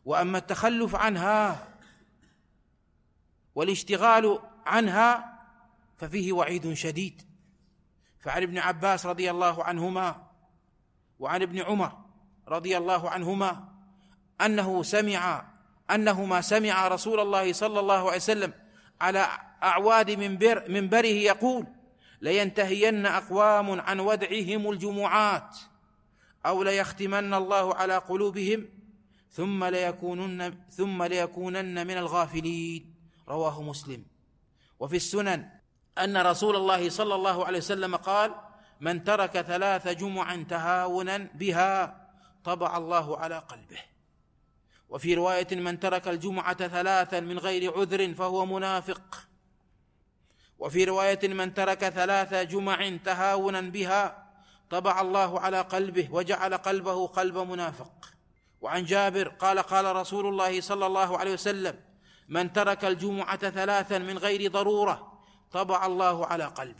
وأما التخلف عنها والاشتغال عنها ففيه وعيد شديد. فعن ابن عباس رضي الله عنهما وعن ابن عمر رضي الله عنهما أنهما سمع رسول الله صلى الله عليه وسلم على أعواد منبره يقول: لينتهين أقوام عن ودعهم الجمعات أو ليختمن الله على قلوبهم ثم ليكونن من الغافلين. رواه مسلم. وفي السنن أن رسول الله صلى الله عليه وسلم قال: من ترك 3 جمع تهاونا بها طبع الله على قلبه. وفي رواية: من ترك الجمعة 3 من غير عذر فهو منافق. وفي رواية: من ترك 3 جمع تهاونا بها طبع الله على قلبه وجعل قلبه قلب منافق. وعن جابر قال: قال رسول الله صلى الله عليه وسلم: من ترك الجمعة 3 من غير ضرورة طبع الله على قلبه.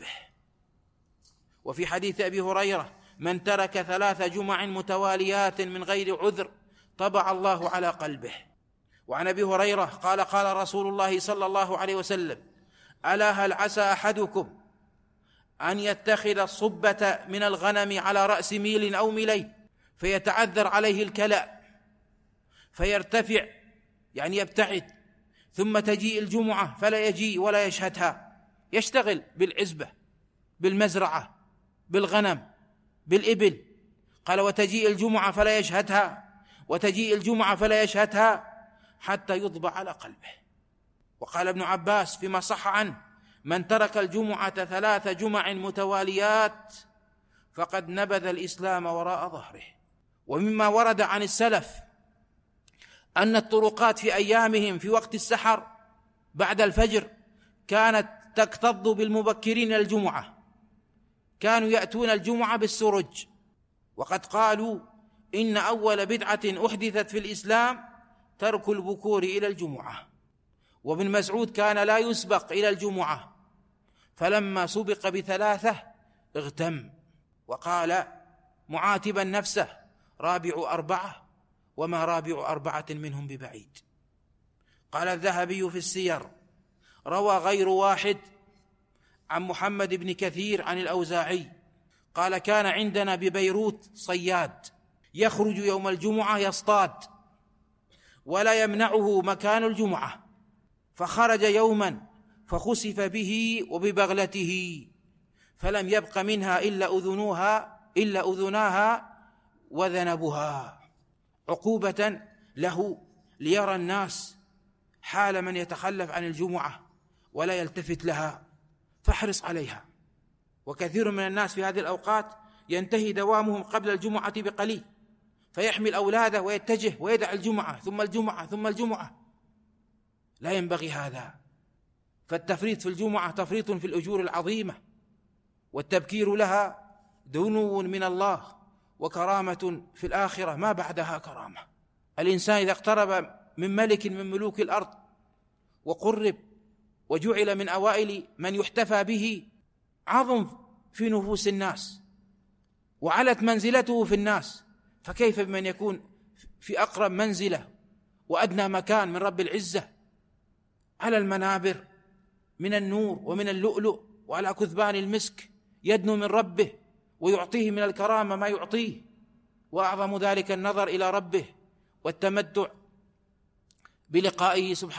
وفي حديث أبي هريرة: من ترك 3 جمع متواليات من غير عذر طبع الله على قلبه. وعن أبي هريرة قال: قال رسول الله صلى الله عليه وسلم: ألا هل عسى أحدكم أن يتخذ الصبة من الغنم على رأس ميل أو ميلين فيتعذر عليه الكلأ فيرتفع، يعني يبتعد، ثم تجيء الجمعة فلا يجي ولا يشهدها، يشتغل بالعزبة، بالمزرعة، بالغنم، بالإبل. قال: وتجيء الجمعة فلا يشهدها، وتجيء الجمعة فلا يشهدها حتى يطبع على قلبه. وقال ابن عباس فيما صح عنه: من ترك الجمعة 3 جمع متواليات فقد نبذ الإسلام وراء ظهره. ومما ورد عن السلف أن الطرقات في أيامهم في وقت السحر بعد الفجر كانت تكتظ بالمبكرين الجمعة، كانوا يأتون الجمعة بالسرج. وقد قالوا إن أول بدعة أحدثت في الإسلام ترك البكور إلى الجمعة. وابن مسعود كان لا يسبق إلى الجمعة، فلما سبق ب3 اغتم وقال معاتبا نفسه: رابع 4 وما رابع 4 منهم ببعيد. قال الذهبي في السير: روى غير واحد عن محمد بن كثير عن الأوزاعي قال: كان عندنا ببيروت صياد يخرج يوم الجمعة يصطاد ولا يمنعه مكان الجمعة، فخرج يوما فخسف به وببغلته فلم يبق منها إلا أذناها وذنبها، عقوبة له ليرى الناس حال من يتخلف عن الجمعة ولا يلتفت لها، فاحرص عليها. وكثير من الناس في هذه الأوقات ينتهي دوامهم قبل الجمعة بقليل، فيحمل أولاده ويتجه ويدع الجمعة ثم الجمعة ثم الجمعة. لا ينبغي هذا، فالتفريط في الجمعة تفريط في الأجور العظيمة، والتبكير لها دنو من الله وكرامة في الآخرة ما بعدها كرامة. الإنسان إذا اقترب من ملك من ملوك الأرض وقرب وجعل من أوائل من يحتفى به عظم في نفوس الناس وعلت منزلته في الناس، فكيف بمن يكون في أقرب منزلة وأدنى مكان من رب العزة على المنابر من النور ومن اللؤلؤ وعلى كثبان المسك، يدنو من ربه ويعطيه من الكرامة ما يعطيه، وأعظم ذلك النظر إلى ربه والتمتع بلقائه سبحانه